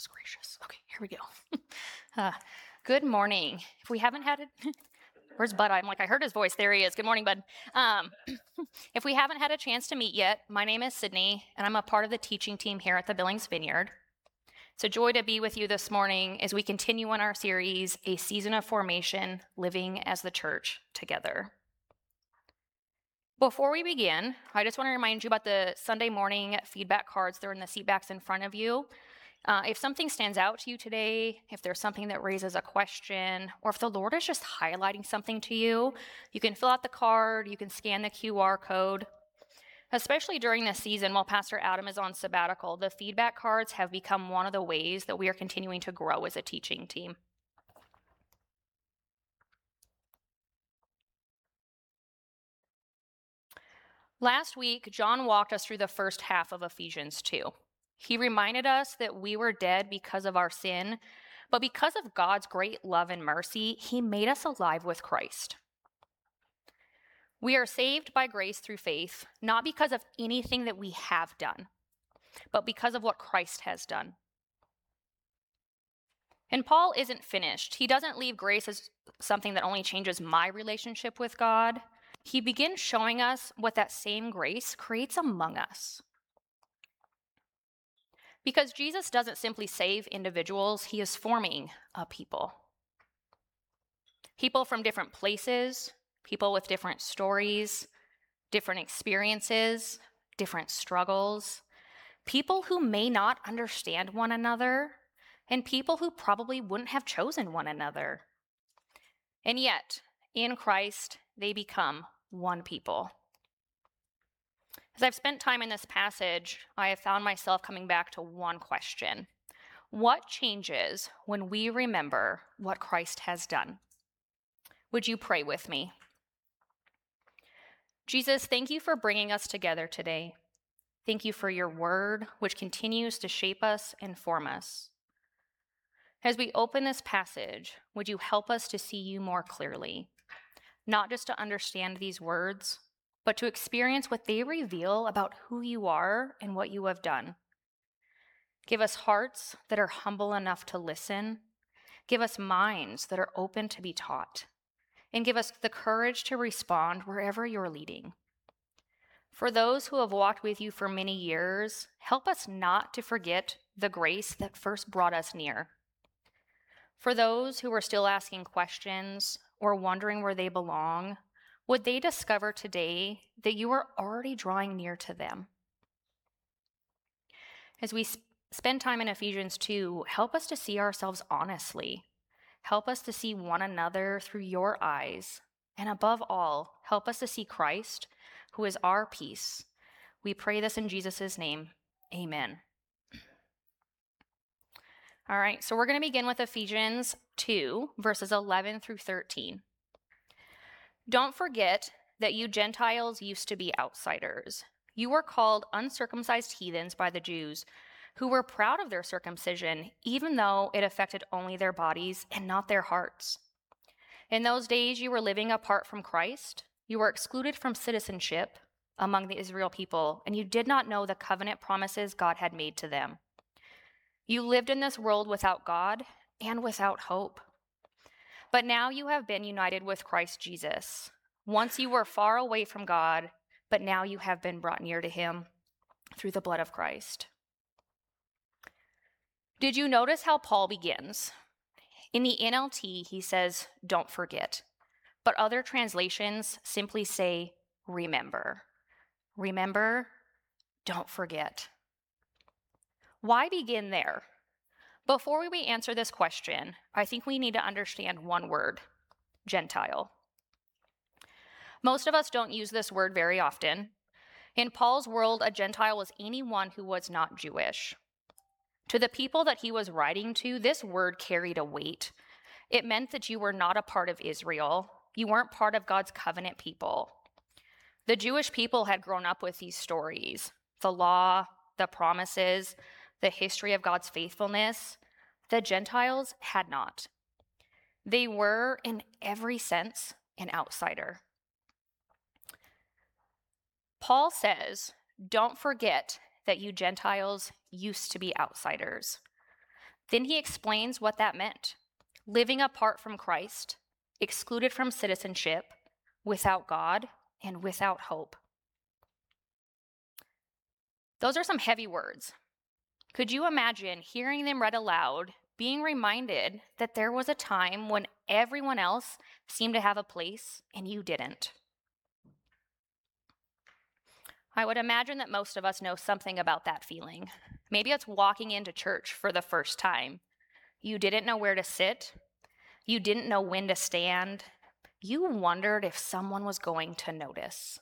Goodness gracious. Okay, here we go. Good morning. If we haven't had it, where's Bud? I'm like, I heard his voice. There he is. Good morning, Bud. If we haven't had a chance to meet yet, my name is Sydney, and I'm a part of the teaching team here at the Billings Vineyard. It's a joy to be with you this morning as we continue on our series, A Season of Formation, Living as the Church Together. Before we begin, I just want to remind you about the Sunday morning feedback cards. They're in the seat backs in front of you. If something stands out to you today, if there's something that raises a question, or if the Lord is just highlighting something to you, you can fill out the card, you can scan the QR code. Especially during this season while Pastor Adam is on sabbatical, the feedback cards have become one of the ways that we are continuing to grow as a teaching team. Last week, John walked us through the first half of Ephesians 2. He reminded us that we were dead because of our sin, but because of God's great love and mercy, he made us alive with Christ. We are saved by grace through faith, not because of anything that we have done, but because of what Christ has done. And Paul isn't finished. He doesn't leave grace as something that only changes my relationship with God. He begins showing us what that same grace creates among us. Because Jesus doesn't simply save individuals, he is forming a people. People from different places, people with different stories, different experiences, different struggles, people who may not understand one another, and people who probably wouldn't have chosen one another. And yet, in Christ, they become one people. As I've spent time in this passage, I have found myself coming back to one question. What changes when we remember what Christ has done? Would you pray with me? Jesus, thank you for bringing us together today. Thank you for your word, which continues to shape us and form us. As we open this passage, would you help us to see you more clearly? Not just to understand these words, but to experience what they reveal about who you are and what you have done. Give us hearts that are humble enough to listen. Give us minds that are open to be taught. And give us the courage to respond wherever you're leading. For those who have walked with you for many years, help us not to forget the grace that first brought us near. For those who are still asking questions or wondering where they belong, would they discover today that you are already drawing near to them? As we spend time in Ephesians 2, help us to see ourselves honestly. Help us to see one another through your eyes. And above all, help us to see Christ, who is our peace. We pray this in Jesus' name. Amen. All right, so we're going to begin with Ephesians 2, verses 11 through 13. Don't forget that you Gentiles used to be outsiders. You were called uncircumcised heathens by the Jews, who were proud of their circumcision, even though it affected only their bodies and not their hearts. In those days, you were living apart from Christ. You were excluded from citizenship among the Israel people, and you did not know the covenant promises God had made to them. You lived in this world without God and without hope. But now you have been united with Christ Jesus. Once you were far away from God, but now you have been brought near to him through the blood of Christ. Did you notice how Paul begins? In the NLT, he says, don't forget. But other translations simply say, remember. Remember, don't forget. Why begin there? Before we answer this question, I think we need to understand one word, Gentile. Most of us don't use this word very often. In Paul's world, a Gentile was anyone who was not Jewish. To the people that he was writing to, this word carried a weight. It meant that you were not a part of Israel. You weren't part of God's covenant people. The Jewish people had grown up with these stories, the law, the promises, the history of God's faithfulness. The Gentiles had not. They were, in every sense, an outsider. Paul says, don't forget that you Gentiles used to be outsiders. Then he explains what that meant: living apart from Christ, excluded from citizenship, without God, and without hope. Those are some heavy words. Could you imagine hearing them read aloud, being reminded that there was a time when everyone else seemed to have a place and you didn't? I would imagine that most of us know something about that feeling. Maybe it's walking into church for the first time. You didn't know where to sit. You didn't know when to stand. You wondered if someone was going to notice.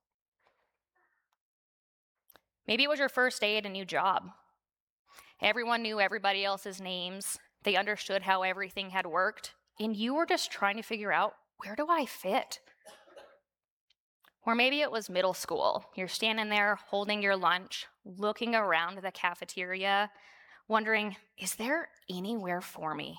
Maybe it was your first day at a new job. Everyone knew everybody else's names. They understood how everything had worked, and you were just trying to figure out, where do I fit? Or maybe it was middle school. You're standing there holding your lunch, looking around the cafeteria, wondering, is there anywhere for me?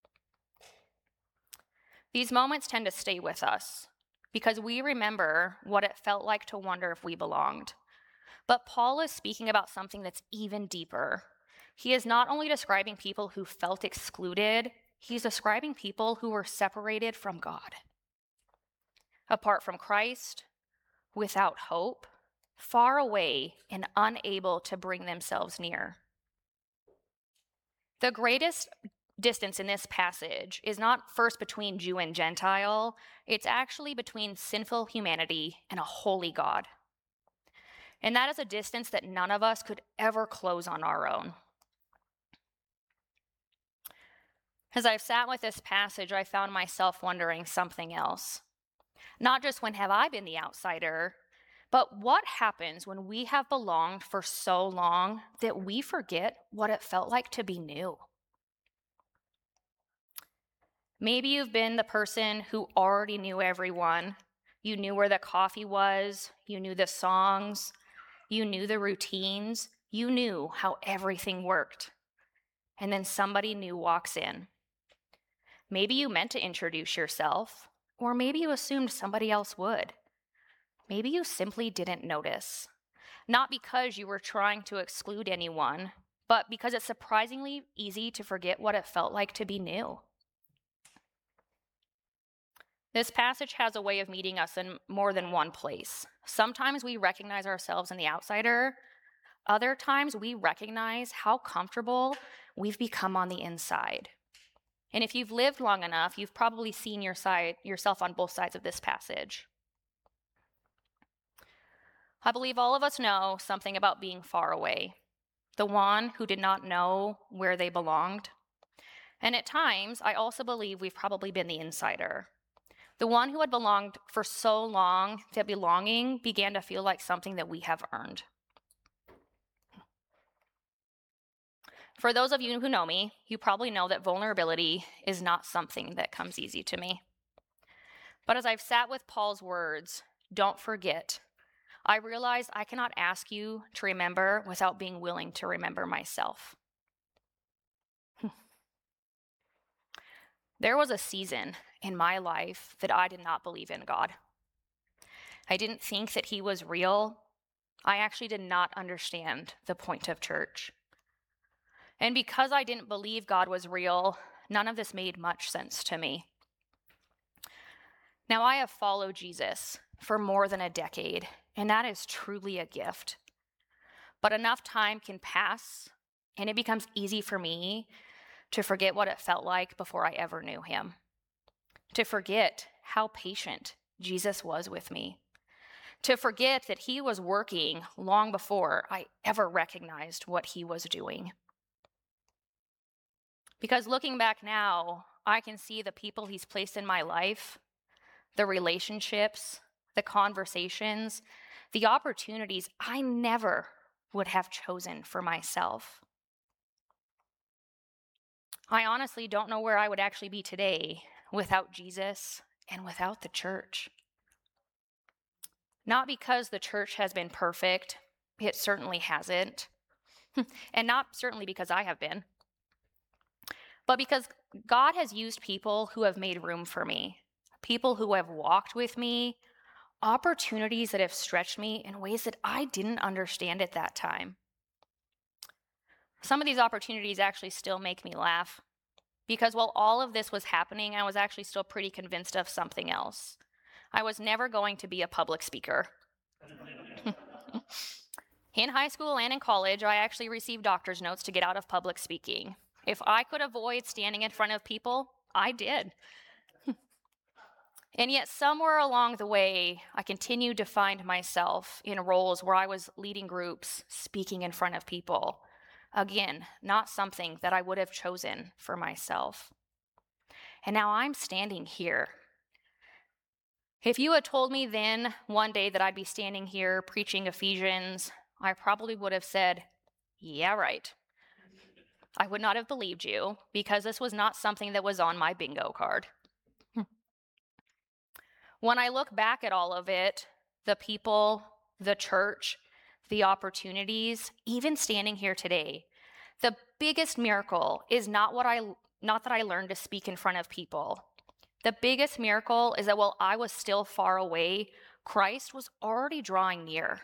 These moments tend to stay with us because we remember what it felt like to wonder if we belonged. But Paul is speaking about something that's even deeper. He is not only describing people who felt excluded, he's describing people who were separated from God. Apart from Christ, without hope, far away and unable to bring themselves near. The greatest distance in this passage is not first between Jew and Gentile, it's actually between sinful humanity and a holy God. And that is a distance that none of us could ever close on our own. As I've sat with this passage, I found myself wondering something else. Not just when have I been the outsider, but what happens when we have belonged for so long that we forget what it felt like to be new? Maybe you've been the person who already knew everyone. You knew where the coffee was, you knew the songs, you knew the routines, you knew how everything worked. And then somebody new walks in. Maybe you meant to introduce yourself, or maybe you assumed somebody else would. Maybe you simply didn't notice. Not because you were trying to exclude anyone, but because it's surprisingly easy to forget what it felt like to be new. This passage has a way of meeting us in more than one place. Sometimes we recognize ourselves in the outsider. Other times we recognize how comfortable we've become on the inside. And if you've lived long enough, you've probably seen yourself on both sides of this passage. I believe all of us know something about being far away, the one who did not know where they belonged. And at times, I also believe we've probably been the insider, the one who had belonged for so long that belonging began to feel like something that we have earned. For those of you who know me, you probably know that vulnerability is not something that comes easy to me. But as I've sat with Paul's words, don't forget, I realize I cannot ask you to remember without being willing to remember myself. There was a season in my life that I did not believe in God. I didn't think that he was real. I actually did not understand the point of church. And because I didn't believe God was real, none of this made much sense to me. Now, I have followed Jesus for more than a decade, and that is truly a gift. But enough time can pass, and it becomes easy for me to forget what it felt like before I ever knew him. To forget how patient Jesus was with me. To forget that he was working long before I ever recognized what he was doing. Because looking back now, I can see the people he's placed in my life, the relationships, the conversations, the opportunities I never would have chosen for myself. I honestly don't know where I would actually be today without Jesus and without the church. Not because the church has been perfect, it certainly hasn't, and not certainly because I have been, but because God has used people who have made room for me, people who have walked with me, opportunities that have stretched me in ways that I didn't understand at that time. Some of these opportunities actually still make me laugh because while all of this was happening, I was actually still pretty convinced of something else. I was never going to be a public speaker. In high school and in college, I actually received doctor's notes to get out of public speaking. If I could avoid standing in front of people, I did. And yet, somewhere along the way, I continued to find myself in roles where I was leading groups, speaking in front of people. Again, not something that I would have chosen for myself. And now I'm standing here. If you had told me then one day that I'd be standing here preaching Ephesians, I probably would have said, yeah, right. I would not have believed you because this was not something that was on my bingo card. When I look back at all of it, the people, the church, the opportunities, even standing here today, the biggest miracle is not that I learned to speak in front of people. The biggest miracle is that while I was still far away, Christ was already drawing near.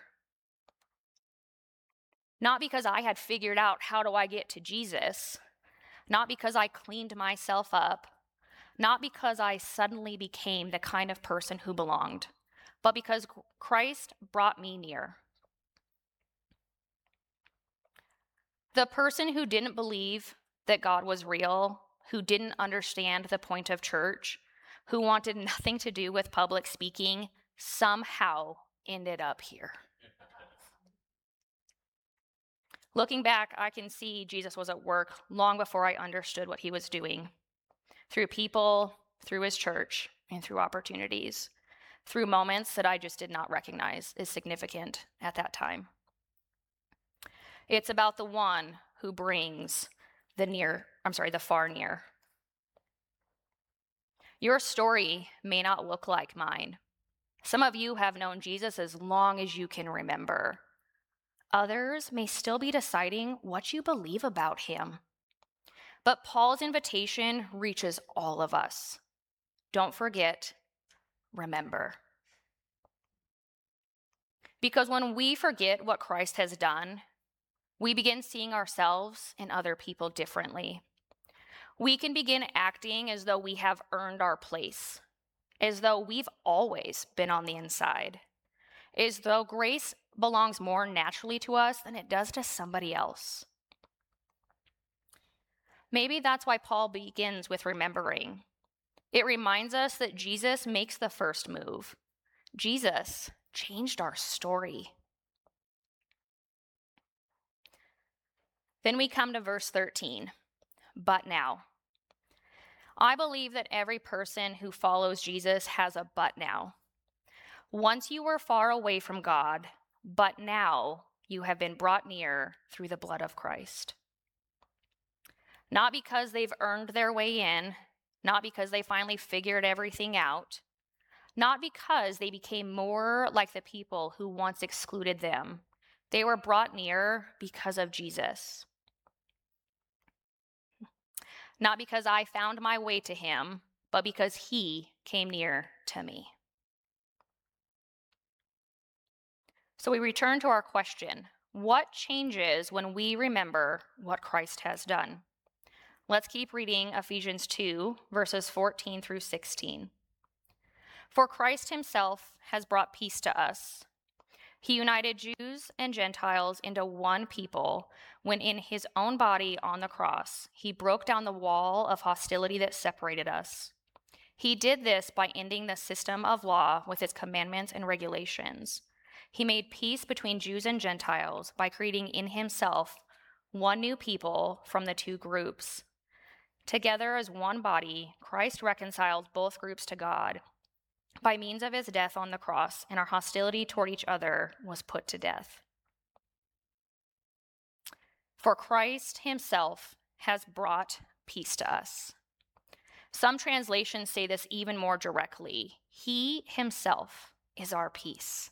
Not because I had figured out how do I get to Jesus, not because I cleaned myself up, not because I suddenly became the kind of person who belonged, but because Christ brought me near. The person who didn't believe that God was real, who didn't understand the point of church, who wanted nothing to do with public speaking, somehow ended up here. Looking back, I can see Jesus was at work long before I understood what he was doing. Through people, through his church, and through opportunities, through moments that I just did not recognize as significant at that time. It's about the one who brings the far near. Your story may not look like mine. Some of you have known Jesus as long as you can remember. Others may still be deciding what you believe about him. But Paul's invitation reaches all of us. Don't forget, remember. Because when we forget what Christ has done, we begin seeing ourselves and other people differently. We can begin acting as though we have earned our place, as though we've always been on the inside, as though grace belongs more naturally to us than it does to somebody else. Maybe that's why Paul begins with remembering. It reminds us that Jesus makes the first move. Jesus changed our story. Then we come to verse 13. But now. I believe that every person who follows Jesus has a but now. Once you were far away from God, but now you have been brought near through the blood of Christ. Not because they've earned their way in, not because they finally figured everything out, not because they became more like the people who once excluded them. They were brought near because of Jesus. Not because I found my way to him, but because he came near to me. So we return to our question. What changes when we remember what Christ has done? Let's keep reading Ephesians 2, verses 14 through 16. For Christ himself has brought peace to us. He united Jews and Gentiles into one people when in his own body on the cross, he broke down the wall of hostility that separated us. He did this by ending the system of law with its commandments and regulations. He made peace between Jews and Gentiles by creating in himself one new people from the two groups. Together as one body, Christ reconciled both groups to God by means of his death on the cross, and our hostility toward each other was put to death. For Christ himself has brought peace to us. Some translations say this even more directly. He himself is our peace.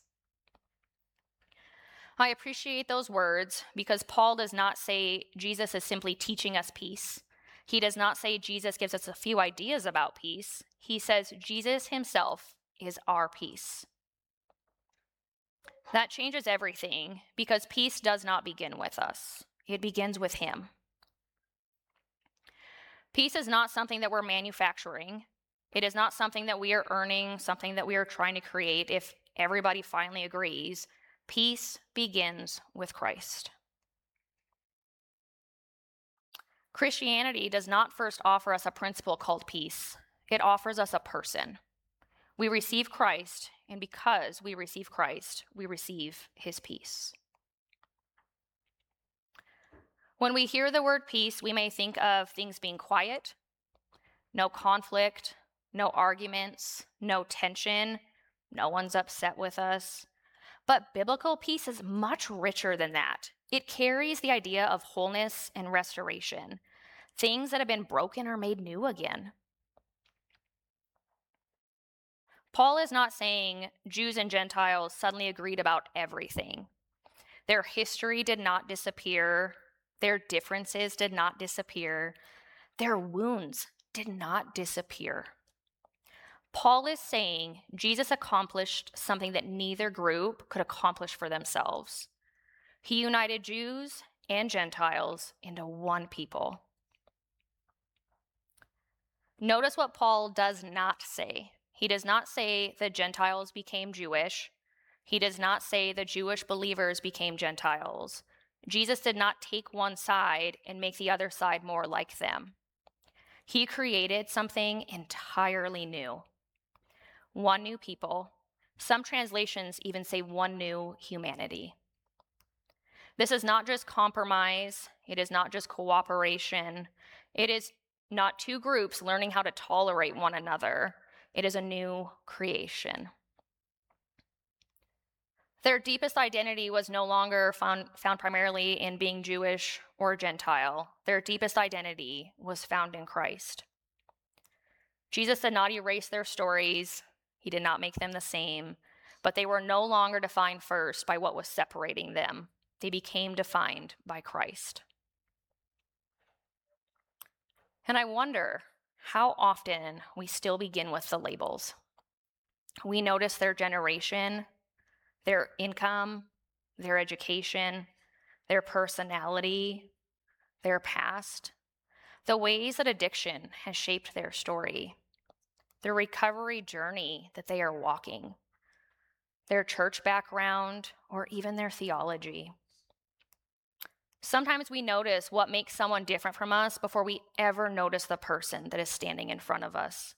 I appreciate those words because Paul does not say Jesus is simply teaching us peace. He does not say Jesus gives us a few ideas about peace. He says Jesus himself is our peace. That changes everything because peace does not begin with us. It begins with him. Peace is not something that we're manufacturing. It is not something that we are earning, something that we are trying to create. If everybody finally agrees, peace begins with Christ. Christianity does not first offer us a principle called peace. It offers us a person. We receive Christ, and because we receive Christ, we receive his peace. When we hear the word peace, we may think of things being quiet, no conflict, no arguments, no tension, no one's upset with us. But biblical peace is much richer than that. It carries the idea of wholeness and restoration. Things that have been broken are made new again. Paul is not saying Jews and Gentiles suddenly agreed about everything. Their history did not disappear. Their differences did not disappear. Their wounds did not disappear. Paul is saying Jesus accomplished something that neither group could accomplish for themselves. He united Jews and Gentiles into one people. Notice what Paul does not say. He does not say the Gentiles became Jewish. He does not say the Jewish believers became Gentiles. Jesus did not take one side and make the other side more like them. He created something entirely new. One new people. Some translations even say one new humanity. This is not just compromise. It is not just cooperation. It is not two groups learning how to tolerate one another. It is a new creation. Their deepest identity was no longer found primarily in being Jewish or Gentile. Their deepest identity was found in Christ. Jesus did not erase their stories. He did not make them the same, but they were no longer defined first by what was separating them. They became defined by Christ. And I wonder how often we still begin with the labels. We notice their generation, their income, their education, their personality, their past, the ways that addiction has shaped their story, the recovery journey that they are walking, their church background, or even their theology. Sometimes we notice what makes someone different from us before we ever notice the person that is standing in front of us.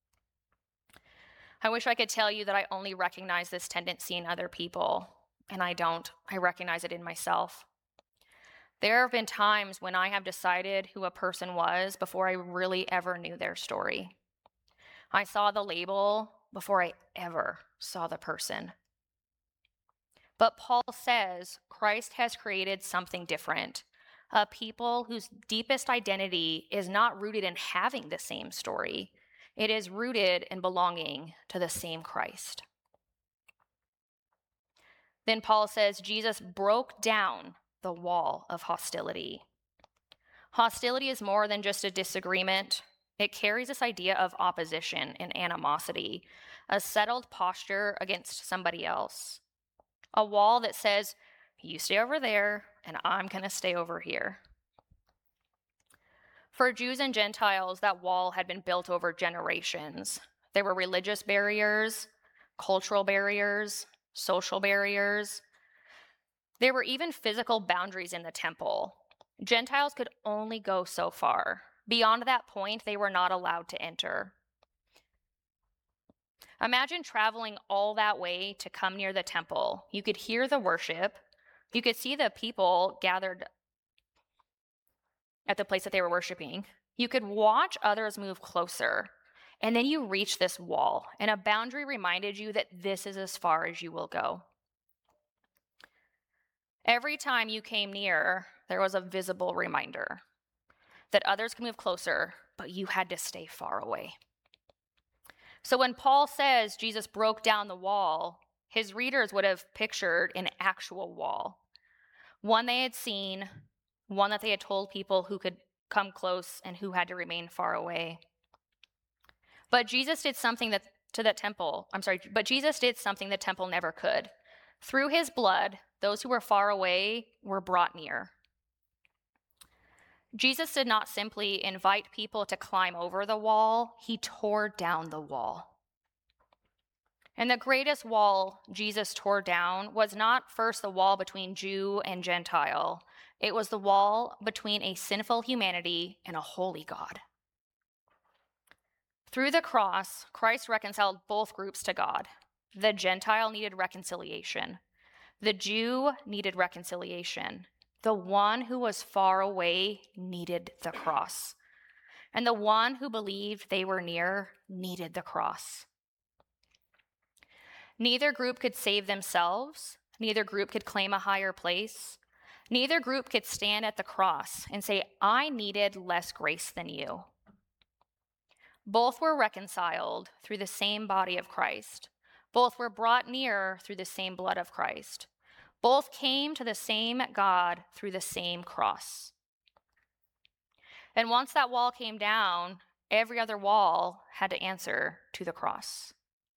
I wish I could tell you that I only recognize this tendency in other people, and I don't. I recognize it in myself. There have been times when I have decided who a person was before I really ever knew their story. I saw the label before I ever saw the person. But Paul says Christ has created something different, a people whose deepest identity is not rooted in having the same story. It is rooted in belonging to the same Christ. Then Paul says Jesus broke down the wall of hostility. Hostility is more than just a disagreement. It carries this idea of opposition and animosity, a settled posture against somebody else. A wall that says, you stay over there, and I'm going to stay over here. For Jews and Gentiles, that wall had been built over generations. There were religious barriers, cultural barriers, social barriers. There were even physical boundaries in the temple. Gentiles could only go so far. Beyond that point, they were not allowed to enter. Imagine traveling all that way to come near the temple. You could hear the worship. You could see the people gathered at the place that they were worshiping. You could watch others move closer. And then you reach this wall, and a boundary reminded you that this is as far as you will go. Every time you came near, there was a visible reminder that others could move closer, but you had to stay far away. So when Paul says Jesus broke down the wall, his readers would have pictured an actual wall, one they had seen, one that they had told people who could come close and who had to remain far away. But Jesus did something the temple never could. Through his blood, those who were far away were brought near. Jesus did not simply invite people to climb over the wall, he tore down the wall. And the greatest wall Jesus tore down was not first the wall between Jew and Gentile. It was the wall between a sinful humanity and a holy God. Through the cross, Christ reconciled both groups to God. The Gentile needed reconciliation. The Jew needed reconciliation. The one who was far away needed the cross. And the one who believed they were near needed the cross. Neither group could save themselves. Neither group could claim a higher place. Neither group could stand at the cross and say, I needed less grace than you. Both were reconciled through the same body of Christ. Both were brought near through the same blood of Christ. Both came to the same God through the same cross. And once that wall came down, every other wall had to answer to the cross.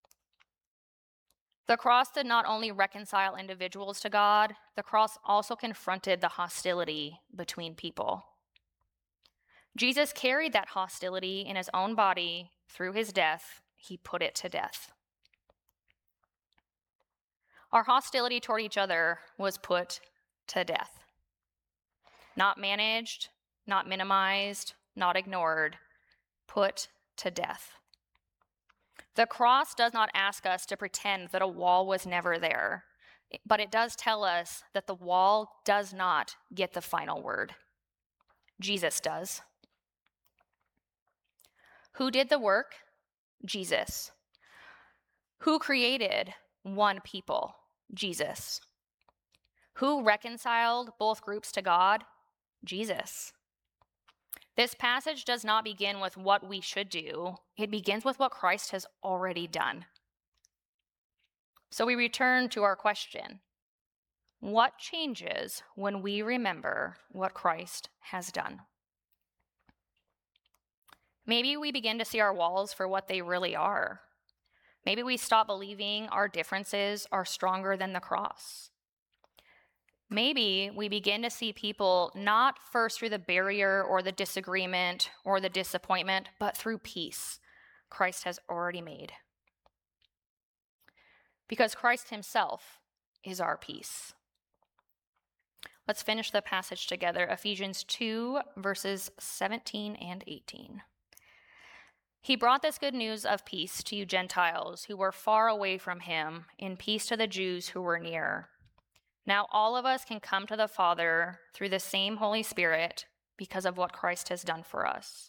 The cross did not only reconcile individuals to God, the cross also confronted the hostility between people. Jesus carried that hostility in his own body through his death. He put it to death. Our hostility toward each other was put to death. Not managed, not minimized, not ignored, put to death. The cross does not ask us to pretend that a wall was never there, but it does tell us that the wall does not get the final word. Jesus does. Who did the work? Jesus. Who created one people? Jesus. Who reconciled both groups to God? Jesus. This passage does not begin with what we should do. It begins with what Christ has already done. So we return to our question. What changes when we remember what Christ has done? Maybe we begin to see our walls for what they really are. Maybe we stop believing our differences are stronger than the cross. Maybe we begin to see people not first through the barrier or the disagreement or the disappointment, but through peace Christ has already made. Because Christ himself is our peace. Let's finish the passage together. Ephesians 2, verses 17 and 18. He brought this good news of peace to you Gentiles who were far away from him, in peace to the Jews who were near. Now all of us can come to the Father through the same Holy Spirit because of what Christ has done for us.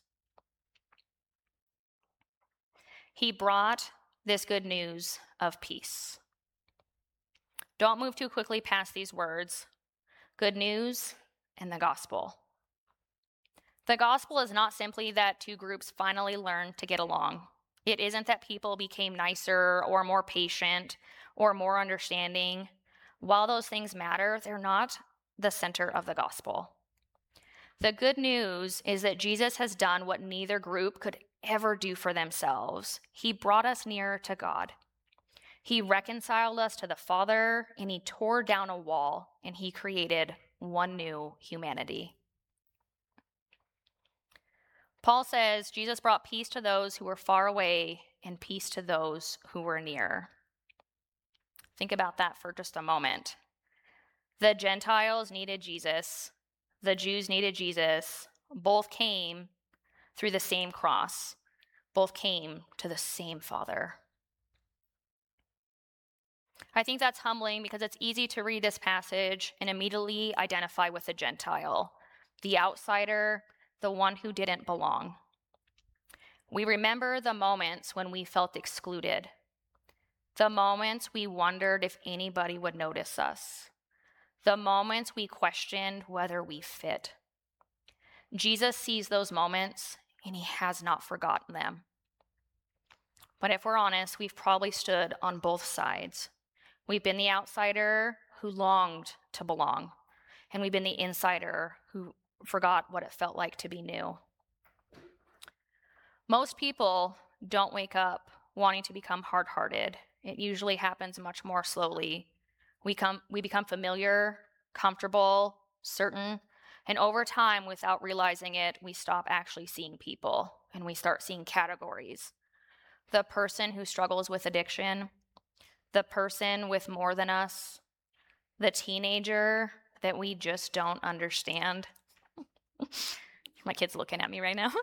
He brought this good news of peace. Don't move too quickly past these words. Good news and the gospel. The gospel is not simply that two groups finally learned to get along. It isn't that people became nicer or more patient or more understanding. While those things matter, they're not the center of the gospel. The good news is that Jesus has done what neither group could ever do for themselves. He brought us nearer to God. He reconciled us to the Father, and he tore down a wall, and he created one new humanity. Paul says Jesus brought peace to those who were far away and peace to those who were near. Think about that for just a moment. The Gentiles needed Jesus. The Jews needed Jesus. Both came through the same cross. Both came to the same Father. I think that's humbling because it's easy to read this passage and immediately identify with the Gentile, the outsider, the one who didn't belong. We remember the moments when we felt excluded, the moments we wondered if anybody would notice us, the moments we questioned whether we fit. Jesus sees those moments, and he has not forgotten them. But if we're honest, we've probably stood on both sides. We've been the outsider who longed to belong, and we've been the insider who forgot what it felt like to be new. Most people don't wake up wanting to become hard-hearted. It usually happens much more slowly. We become familiar, comfortable, certain, And over time, without realizing it, we stop actually seeing people and we start seeing categories. The person who struggles with addiction, the person with more than us, the teenager that we just don't understand. My kid's looking at me right now.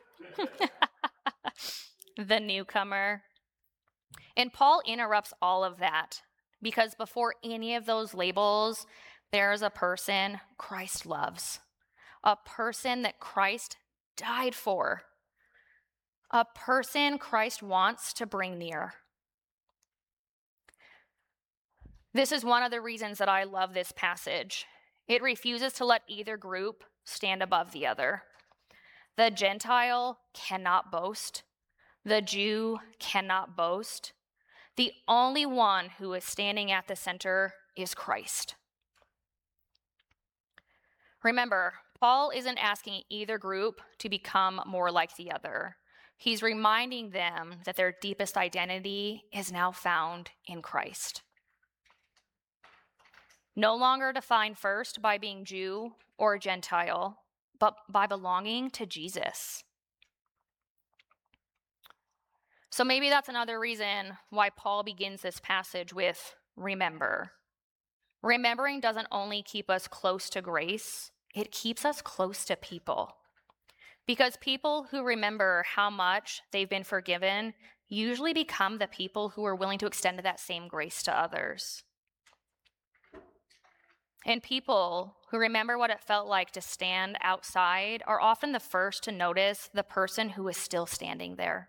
The newcomer. And Paul interrupts all of that because before any of those labels, there is a person Christ loves, a person that Christ died for, a person Christ wants to bring near. This is one of the reasons that I love this passage. It refuses to let either group stand above the other. The Gentile cannot boast. The Jew cannot boast. The only one who is standing at the center is Christ. Remember, Paul isn't asking either group to become more like the other. He's reminding them that their deepest identity is now found in Christ. No longer defined first by being Jew or Gentile, but by belonging to Jesus. So maybe that's another reason why Paul begins this passage with remember. Remembering doesn't only keep us close to grace, it keeps us close to people. Because people who remember how much they've been forgiven usually become the people who are willing to extend that same grace to others. And people who remember what it felt like to stand outside are often the first to notice the person who is still standing there.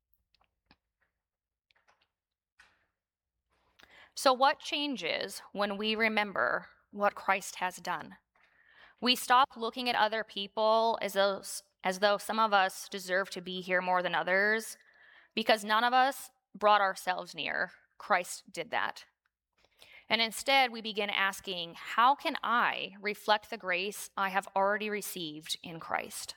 So what changes when we remember what Christ has done? We stop looking at other people as though some of us deserve to be here more than others, because none of us brought ourselves near. Christ did that. And instead, we begin asking, how can I reflect the grace I have already received in Christ?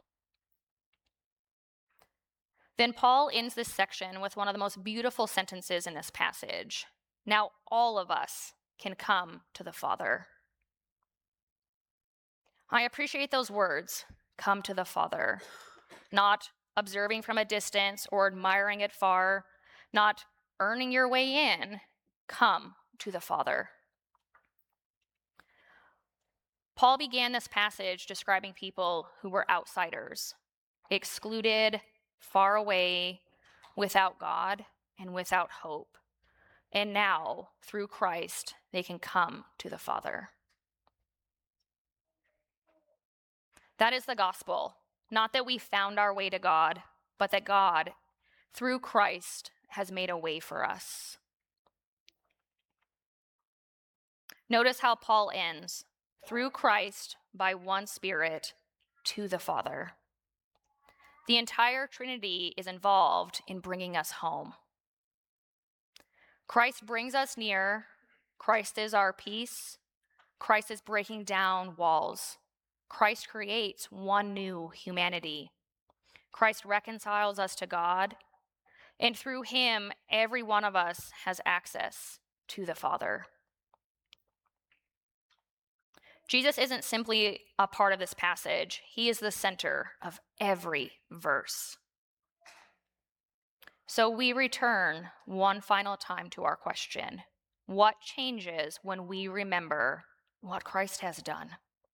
Then Paul ends this section with one of the most beautiful sentences in this passage. Now all of us can come to the Father. I appreciate those words, come to the Father, not observing from a distance or admiring it far, not earning your way in, come to the Father. Paul began this passage describing people who were outsiders, excluded, far away, without God, and without hope. And now, through Christ, they can come to the Father. That is the gospel, not that we found our way to God, but that God, through Christ, has made a way for us. Notice how Paul ends, through Christ, by one Spirit, to the Father. The entire Trinity is involved in bringing us home. Christ brings us near. Christ is our peace. Christ is breaking down walls. Christ creates one new humanity. Christ reconciles us to God. And through him, every one of us has access to the Father. Jesus isn't simply a part of this passage. He is the center of every verse. So we return one final time to our question. What changes when we remember what Christ has done?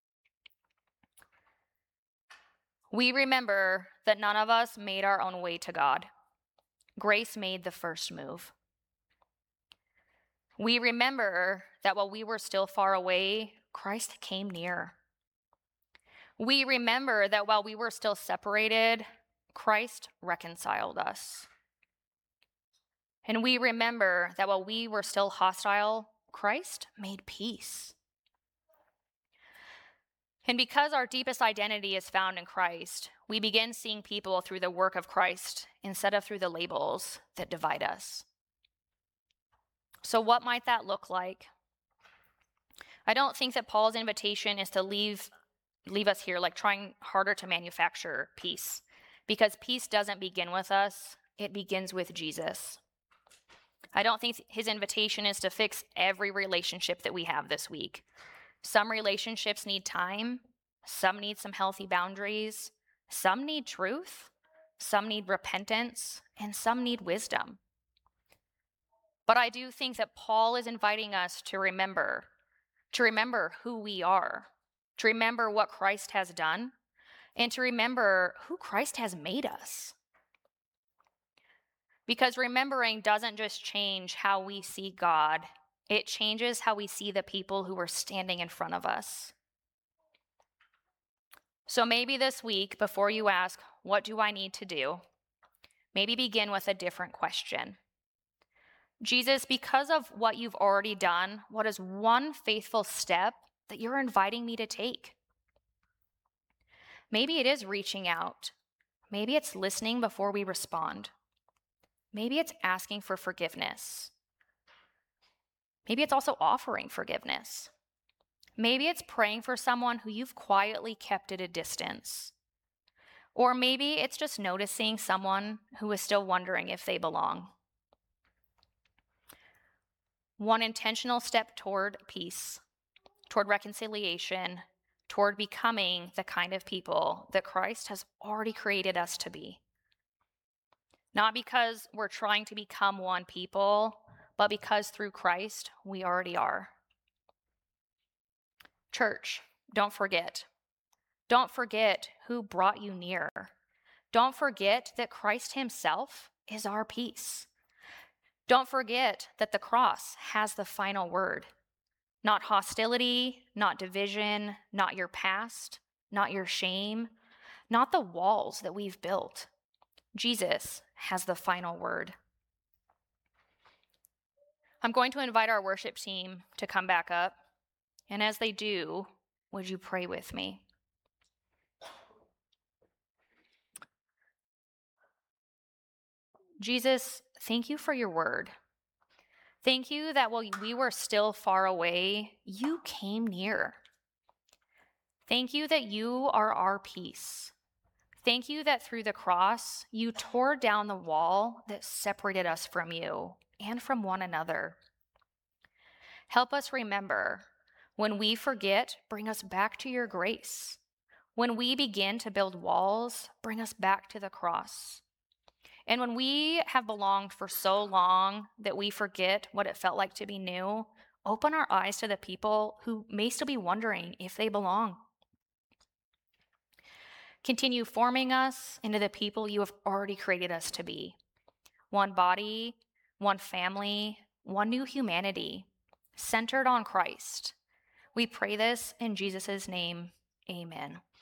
We remember that none of us made our own way to God. Grace made the first move. We remember that while we were still far away, Christ came near. We remember that while we were still separated, Christ reconciled us. And we remember that while we were still hostile, Christ made peace. And because our deepest identity is found in Christ, we begin seeing people through the work of Christ instead of through the labels that divide us. So what might that look like? I don't think that Paul's invitation is to leave us here like trying harder to manufacture peace, because peace doesn't begin with us, it begins with Jesus. I don't think his invitation is to fix every relationship that we have this week. Some relationships need time, Some need some healthy boundaries. Some need truth. Some need repentance. And some need wisdom. But I do think that Paul is inviting us to remember who we are, to remember what Christ has done, and to remember who Christ has made us. Because remembering doesn't just change how we see God, it changes how we see the people who are standing in front of us. So maybe this week, before you ask, what do I need to do? Maybe begin with a different question. Jesus, because of what you've already done, what is one faithful step that you're inviting me to take? Maybe it is reaching out. Maybe it's listening before we respond. Maybe it's asking for forgiveness. Maybe it's also offering forgiveness. Maybe it's praying for someone who you've quietly kept at a distance. Or maybe it's just noticing someone who is still wondering if they belong. One intentional step toward peace, toward reconciliation, toward becoming the kind of people that Christ has already created us to be. Not because we're trying to become one people, but because through Christ we already are. Church, don't forget. Don't forget who brought you near. Don't forget that Christ himself is our peace. Don't forget that the cross has the final word. Not hostility, not division, not your past, not your shame, not the walls that we've built. Jesus has the final word. I'm going to invite our worship team to come back up. And as they do, would you pray with me? Jesus, thank you for your word. Thank you that while we were still far away, you came near. Thank you that you are our peace. Thank you that through the cross, you tore down the wall that separated us from you and from one another. Help us remember, when we forget, bring us back to your grace. When we begin to build walls, bring us back to the cross. And when we have belonged for so long that we forget what it felt like to be new, open our eyes to the people who may still be wondering if they belong. Continue forming us into the people you have already created us to be. One body, one family, one new humanity, centered on Christ. We pray this in Jesus' name. Amen.